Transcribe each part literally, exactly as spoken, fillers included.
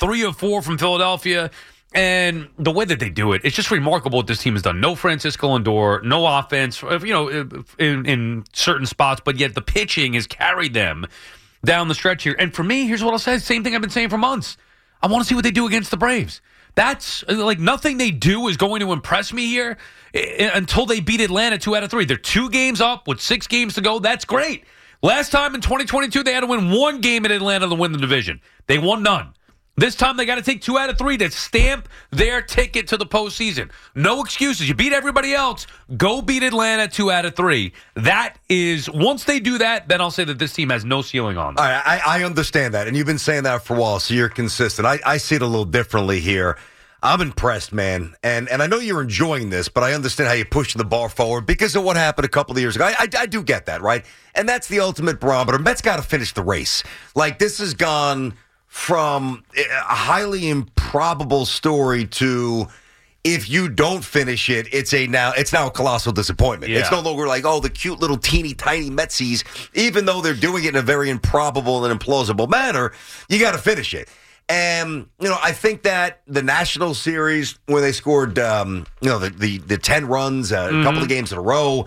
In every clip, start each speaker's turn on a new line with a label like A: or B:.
A: three or four from Philadelphia. And the way that they do it, it's just remarkable what this team has done. No Francisco Lindor, no offense, you know, in, in certain spots, but yet the pitching has carried them down the stretch here. And for me, here's what I'll say. Same thing I've been saying for months. I want to see what they do against the Braves. That's like nothing they do is going to impress me here until they beat Atlanta two out of three. They're two games up with six games to go. That's great. Last time in twenty twenty-two, they had to win one game in Atlanta to win the division. They won none. This time, they got to take two out of three to stamp their ticket to the postseason. No excuses. You beat everybody else. Go beat Atlanta two out of three. That is, once they do that, then I'll say that this team has no ceiling on them.
B: All right, I, I understand that, and you've been saying that for a while, so you're consistent. I, I see it a little differently here. I'm impressed, man, and and I know you're enjoying this, but I understand how you're pushing the bar forward because of what happened a couple of years ago. I, I, I do get that, right? And that's the ultimate barometer. Mets got to finish the race. Like, this has gone from a highly improbable story to if you don't finish it, it's a now it's now a colossal disappointment. Yeah. It's no longer like, oh, the cute little teeny tiny Metsies, even though they're doing it in a very improbable and implausible manner, you got to finish it. And, you know, I think that the National Series where they scored, um, you know, the, the, the ten runs, uh, mm-hmm. a couple of games in a row,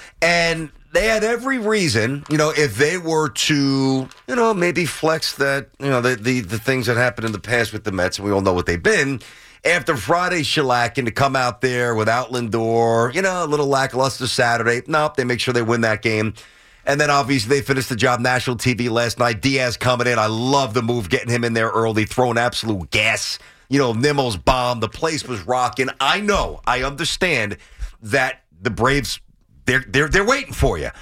B: and they had every reason, you know, if they were to, you know, maybe flex that, you know, the, the, the things that happened in the past with the Mets, and we all know what they've been, after Friday's shellacking to come out there without Lindor, you know, a little lackluster Saturday. Nope, they make sure they win that game. And then obviously they finished the job national T V last night. Diaz coming in. I love the move, getting him in there early, throwing absolute gas. You know, Nimmo's bomb. The place was rocking. I know, I understand that the Braves, They're they're they're waiting for you,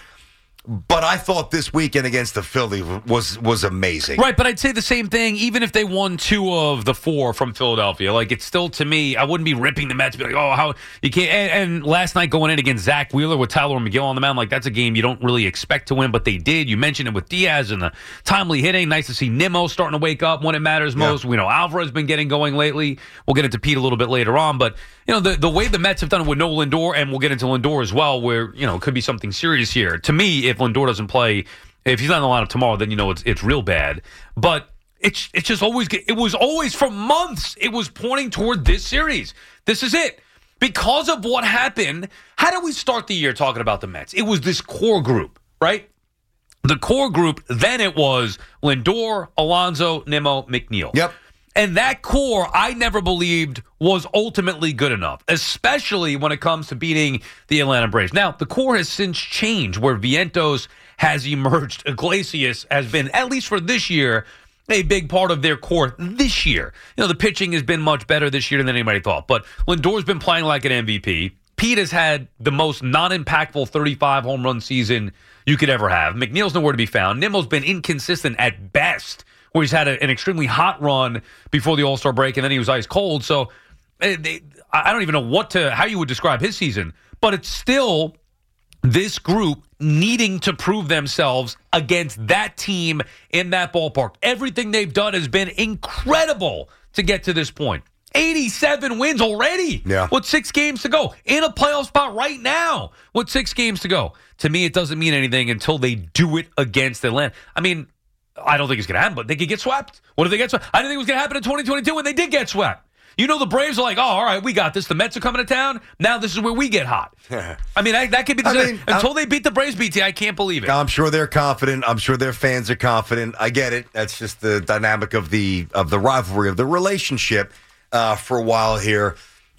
B: but I thought this weekend against the Phillies was was amazing.
A: Right, but I'd say the same thing even if they won two of the four from Philadelphia. Like, it's still, to me, I wouldn't be ripping the Mets, be like, oh, how you can't. And, and last night going in against Zach Wheeler with Tyler McGill on the mound, like, that's a game you don't really expect to win, but they did. You mentioned it with Diaz and the timely hitting. Nice to see Nimmo starting to wake up when it matters most. Yeah. We know Alvarez has been getting going lately. We'll get into Pete a little bit later on, but you know, the, the way the Mets have done it with no Lindor, and we'll get into Lindor as well, where, you know, it could be something serious here. To me, if Lindor doesn't play, if he's not in the lineup tomorrow, then you know it's it's real bad. But it's it's just always, it was always for months, it was pointing toward this series. This is it. Because of what happened, how did we start the year talking about the Mets? It was this core group, right? The core group, then it was Lindor, Alonso, Nimmo, McNeil.
B: Yep.
A: And that core, I never believed was ultimately good enough, especially when it comes to beating the Atlanta Braves. Now, the core has since changed, where Vientos has emerged. Iglesias has been, at least for this year, a big part of their core this year. You know, the pitching has been much better this year than anybody thought. But Lindor's been playing like an M V P. Pete has had the most non-impactful thirty-five home run season you could ever have. McNeil's nowhere to be found. Nimmo's been inconsistent at best, where he's had a, an extremely hot run before the All-Star break, and then he was ice cold. So they, I don't even know what to how you would describe his season, but it's still this group needing to prove themselves against that team in that ballpark. Everything they've done has been incredible to get to this point. eighty-seven wins already
B: yeah.
A: with six games to go. In a playoff spot right now with six games to go. To me, it doesn't mean anything until they do it against Atlanta. I mean, I don't think it's going to happen, but they could get swept. What if they get swept? I didn't think it was going to happen in twenty twenty-two when they did get swept. You know, the Braves are like, oh, all right, we got this. The Mets are coming to town. Now this is where we get hot. I mean, that, that could be the I mean, until I'm, they beat the Braves, B T, I can't believe it.
B: I'm sure they're confident. I'm sure their fans are confident. I get it. That's just the dynamic of the of the rivalry, of the relationship uh, for a while here.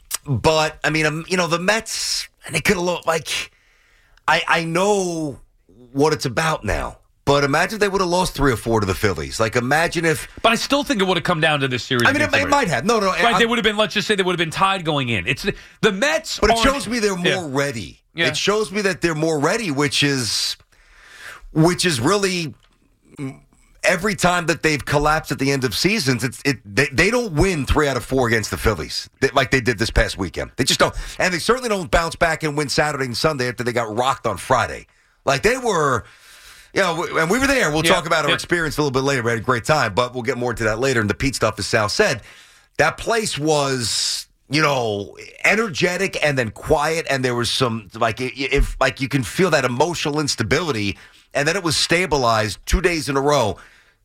B: But, I mean, um, you know, the Mets, and they could have looked like, I, I know what it's about now. But imagine if they would have lost three or four to the Phillies. Like, imagine if...
A: But I still think it would have come down to this series.
B: I mean, it, it might have. No, no.
A: Right, I'm, they would have been, let's just say they would have been tied going in. It's the Mets
B: But it shows me they're more yeah. ready. Yeah. It shows me that they're more ready, which is, which is really... Every time that they've collapsed at the end of seasons, it's it they, they don't win three out of four against the Phillies like they did this past weekend. They just don't. And they certainly don't bounce back and win Saturday and Sunday after they got rocked on Friday. Like, they were... You know, and we were there. We'll yeah, talk about our yeah. experience a little bit later. We had a great time, but we'll get more into that later. And the Pete stuff, as Sal said, that place was, you know, energetic and then quiet, and there was some, like, if like you can feel that emotional instability, and then it was stabilized two days in a row.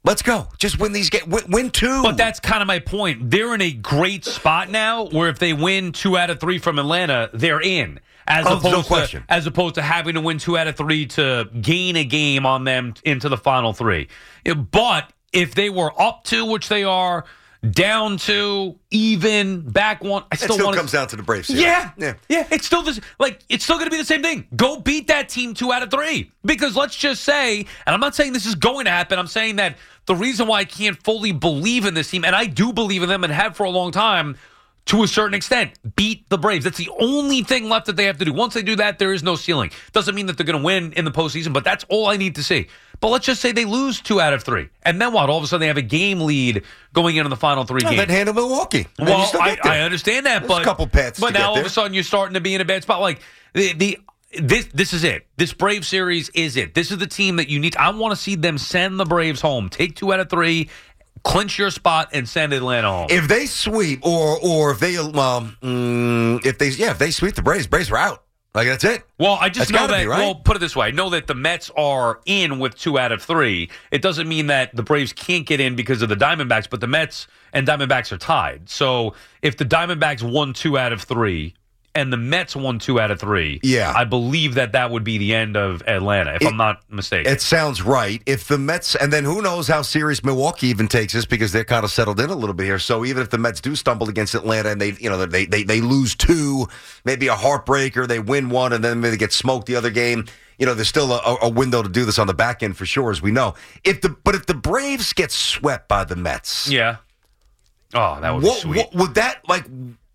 B: Let's go. Just win these games. Win, win two.
A: But that's kind of my point. They're in a great spot now where if they win two out of three from Atlanta, they're in. As
B: oh,
A: opposed
B: no
A: to,
B: question.
A: As opposed to having to win two out of three to gain a game on them into the final three. But if they were up two, which they are, down two, even, back one, I still,
B: it still
A: want
B: comes down to the Braves. Series.
A: Yeah,
B: yeah,
A: yeah. It's still this. Like it's still going to be the same thing. Go beat that team two out of three. Because let's just say, and I'm not saying this is going to happen. I'm saying that the reason why I can't fully believe in this team, and I do believe in them and have for a long time, to a certain extent, beat the Braves. That's the only thing left that they have to do. Once they do that, there is no ceiling. Doesn't mean that they're going to win in the postseason, but that's all I need to see. But let's just say they lose two out of three. And then what? All of a sudden they have a game lead going into the final three
B: no,
A: games.
B: Then handle Milwaukee.
A: Well, I, I understand that,
B: There's
A: but
B: a couple paths
A: But
B: to
A: now
B: get
A: all
B: there.
A: of a sudden you're starting to be in a bad spot. Like the the this this is it. This Brave series is it. This is the team that you need. I want to see them send the Braves home. Take two out of three. Clinch your spot and send Atlanta home.
B: If they sweep, or or if they um, mm, if they yeah if they sweep the Braves, Braves are out. Like that's it.
A: Well, I just
B: That's
A: know
B: gotta
A: that.
B: be, right?
A: Well, put it this way: I know that the Mets are in with two out of three. It doesn't mean that the Braves can't get in because of the Diamondbacks, but the Mets and Diamondbacks are tied. So if the Diamondbacks won two out of three and the Mets won two out of three,
B: Yeah.
A: I believe that that would be the end of Atlanta, if
B: It-
A: I'm not mistaken.
B: It sounds right. If the Mets, and then who knows how serious Milwaukee even takes this because they're kind of settled in a little bit here. So even if the Mets do stumble against Atlanta and they, you know, they they they lose two, maybe a heartbreaker, they win one, and then maybe they get smoked the other game. You know, there's still a, a window to do this on the back end for sure, as we know. If the but if the Braves get swept by the Mets,
A: yeah. Oh, that would
B: what,
A: be sweet.
B: what would that like?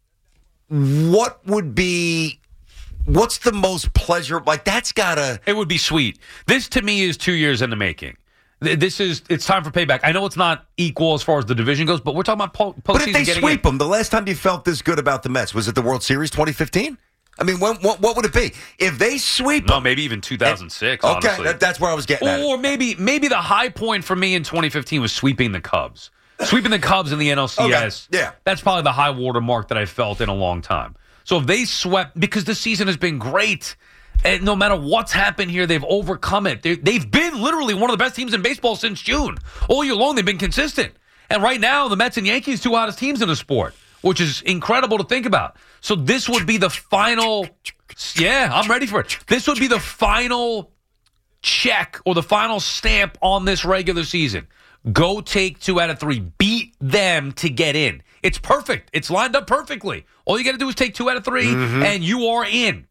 B: What would be? What's the most pleasure? Like that's gotta.
A: It would be sweet. This to me is two years in the making. Th- This is it's time for payback. I know it's not equal as far as the division goes, but we're talking about po- postseason.
B: But if they
A: getting
B: sweep
A: in.
B: them, the last time you felt this good about the Mets was it the World Series twenty fifteen? I mean, when, what what would it be if they sweep
A: No,
B: them?
A: maybe even two thousand six.
B: Okay,
A: honestly.
B: that, that's where I was getting at.
A: Or maybe maybe the high point for me in twenty fifteen was sweeping the Cubs. Sweeping the Cubs in the N L C S.
B: Okay, yeah.
A: That's probably the high water mark that I felt in a long time. So if they swept, because the season has been great, and no matter what's happened here, they've overcome it. They, they've been literally one of the best teams in baseball since June. All year long, they've been consistent. And right now, the Mets and Yankees, two hottest teams in the sport, which is incredible to think about. So this would be the final. Yeah, I'm ready for it. This would be the final check or the final stamp on this regular season. Go take two out of three. Beat them to get in. It's perfect. It's lined up perfectly. All you got to do is take two out of three,
B: Mm-hmm.
A: and you are in.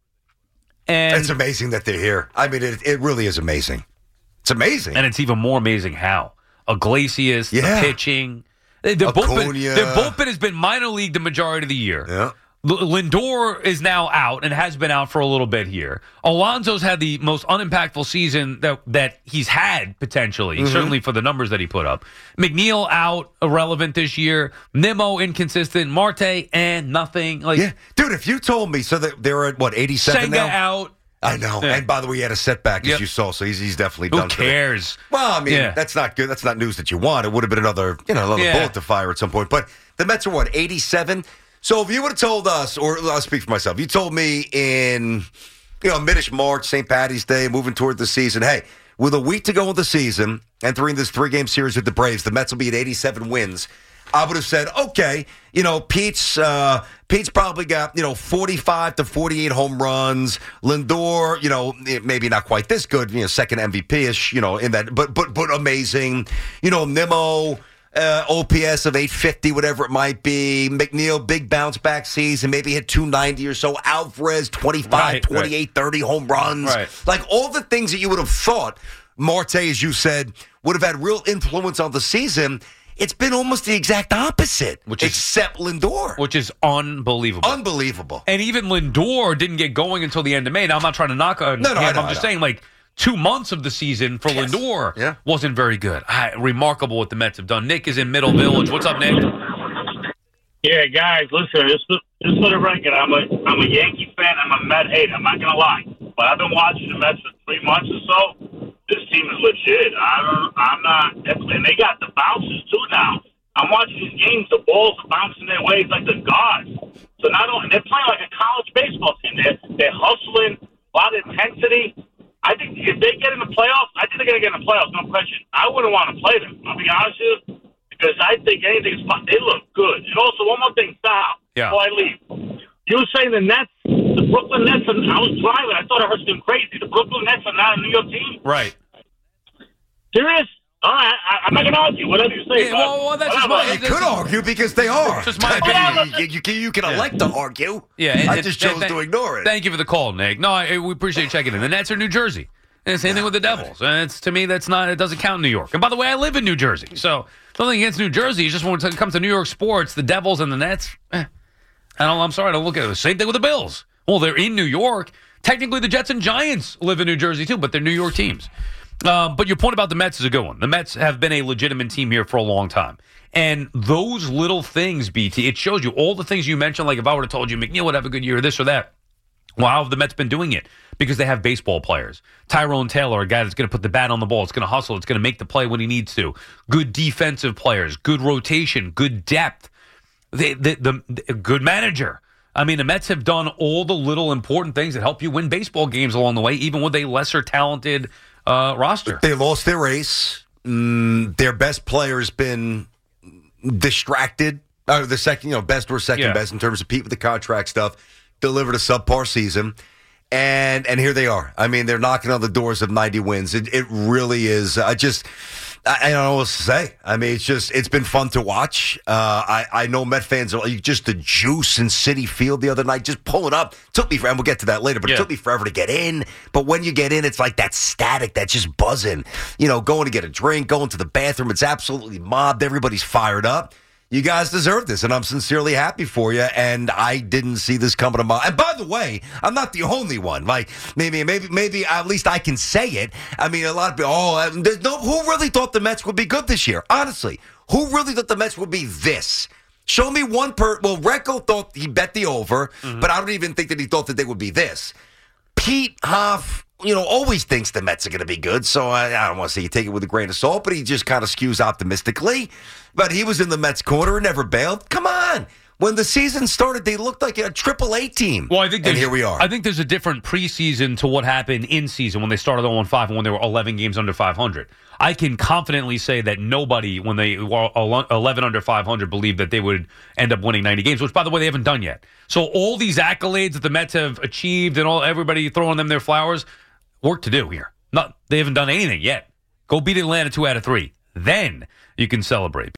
A: And
B: It's amazing that they're here. I mean, it, it really is amazing. It's amazing.
A: and it's even more amazing how Iglesias,
B: Yeah.
A: the pitching, their bullpen,
B: Acuna.
A: their bullpen has been minor league the majority of the year.
B: yeah.
A: L- Lindor is now out and has been out for a little bit here. Alonso's had the most unimpactful season that that he's had potentially,
B: Mm-hmm.
A: certainly for the numbers that he put up. McNeil out, irrelevant this year. Nimmo inconsistent. Marte and nothing. Like
B: Yeah. Dude, if you told me, so that they're at, what, eighty-seven
A: Senga
B: now?
A: out.
B: I know.
A: Yeah.
B: And by the way, he had a setback, as
A: Yep.
B: you saw, so he's, he's definitely
A: Who
B: done for the-
A: cares?
B: Well, I mean,
A: Yeah.
B: that's not good. That's not news that you want. It would have been another, you know, another
A: Yeah.
B: bullet to fire at some point. But the Mets are what, eighty-seven? So if you would have told us, or I'll speak for myself, you told me in, you know, mid-ish March, Saint Patty's Day, moving toward the season, hey, with a week to go in the season, entering this three-game series with the Braves, the Mets will be at eighty-seven wins. I would have said, okay, you know, Pete's uh, Pete's probably got, you know, forty-five to forty-eight home runs. Lindor, you know, maybe not quite this good, you know, second M V P-ish, you know, in that, but but but amazing. You know, Nimmo, uh, O P S of eight fifty, whatever it might be. McNeil, big bounce back season, maybe hit two ninety or so. Alvarez, twenty-five,
A: Right,
B: twenty-eight, thirty home runs.
A: Right.
B: Like all the things that you would have thought Marte, as you said, would have had real influence on the season. It's been almost the exact opposite,
A: Which is-
B: except Lindor.
A: Which is unbelievable.
B: Unbelievable.
A: And even Lindor didn't get going until the end of May. Now, I'm not trying to knock on
B: No, no,
A: him.
B: I know,
A: I'm just
B: I know.
A: saying, like, two months of the season for
B: Yes.
A: Lindor
B: Yeah.
A: wasn't very good. I, remarkable what the Mets have done. Nick is in Middle Village. What's up, Nick?
C: Yeah, guys, listen, just for, just for the record, I'm a I'm a Yankee fan. I'm a Met hater. I'm not gonna lie, but I've been watching the Mets for three months or so. This team is legit. I don't, I'm not, and they got the bounces too now. I'm watching these games. The balls are bouncing their ways like the guards. So not only they're playing like a college baseball team. They're they're hustling, a lot of intensity. I think if they get in the playoffs, I think they're going to get in the playoffs, no question. I wouldn't want to play them, I'll be honest with you, because I think anything's fun. They look good. And also, one more thing, Sal,
A: yeah.
C: before I leave. You were saying the Nets, the Brooklyn Nets, and I was driving. I thought I heard something crazy. The Brooklyn Nets are not a New York team.
A: Right.
C: Serious? All right, I, I'm not going to argue. Whatever you say.
A: Yeah, well, well, that's just my,
B: You could argue because they are.
A: Just my opinion.
B: You, you, you, you can
A: Yeah.
B: elect to argue.
A: Yeah, and,
B: I
A: and,
B: just
A: and,
B: chose
A: and,
B: to ignore it.
A: Thank you for the call, Nick. No, I, we appreciate you checking in. The Nets are New Jersey. And the same thing with the Devils. And it's to me, that's not. It doesn't count in New York. And by the way, I live in New Jersey, so nothing against New Jersey. It's just when it comes to New York sports, the Devils and the Nets. Eh, I don't. I'm sorry, I don't look at it. The same thing with the Bills. Well, they're in New York. Technically, the Jets and Giants live in New Jersey too, but they're New York teams. Um, but your point about the Mets is a good one. The Mets have been a legitimate team here for a long time. And those little things, B T, it shows you all the things you mentioned. Like if I would have told you McNeil would have a good year, this or that. Well, how have the Mets been doing it? Because they have baseball players. Tyrone Taylor, a guy that's going to put the bat on the ball. It's going to hustle. It's going to make the play when he needs to. Good defensive players. Good rotation. Good depth. They, the, the, the good manager. I mean, the Mets have done all the little important things that help you win baseball games along the way, even with a lesser talented uh, roster.
B: They lost their ace. Mm, their best player's been distracted. Uh, the second, you know, best or second
A: Yeah.
B: best in terms of Pete with the contract stuff. Delivered a subpar season. And and here they are. I mean, they're knocking on the doors of ninety wins. It it really is. I just, I, I don't know what to say. I mean, it's just, it's been fun to watch. Uh, I, I know Met fans are like, just the juice in Citi Field the other night, just pulling up. Took me, for, and we'll get to that later, but
A: Yeah.
B: it took me forever to get in. But when you get in, it's like that static, that's just buzzing. You know, going to get a drink, going to the bathroom. It's absolutely mobbed. Everybody's fired up. You guys deserve this, and I'm sincerely happy for you. And I didn't see this coming to mind. And by the way, I'm not the only one. Like maybe, maybe, maybe at least I can say it. I mean, a lot of people. Oh, there's no. Who really thought the Mets would be good this year? Honestly, who really thought the Mets would be this? Show me one per. Well, Recco thought he bet the over, mm-hmm. but I don't even think that he thought that they would be this. Pete Hoff, you know, always thinks the Mets are going to be good, so I, I don't want to say you take it with a grain of salt, but he just kind of skews optimistically. But he was in the Mets corner and never bailed. Come on. When the season started, they looked like a triple A team.
A: Well, I think
B: and here we are.
A: I think there's a different preseason to what happened in season when they started oh and five and when they were eleven games under five hundred. I can confidently say that nobody, when they were eleven under five hundred, believed that they would end up winning ninety games, which, by the way, they haven't done yet. So all these accolades that the Mets have achieved and all everybody throwing them their flowers, work to do here. Not, they haven't done anything yet. Go beat Atlanta two out of three. Then you can celebrate.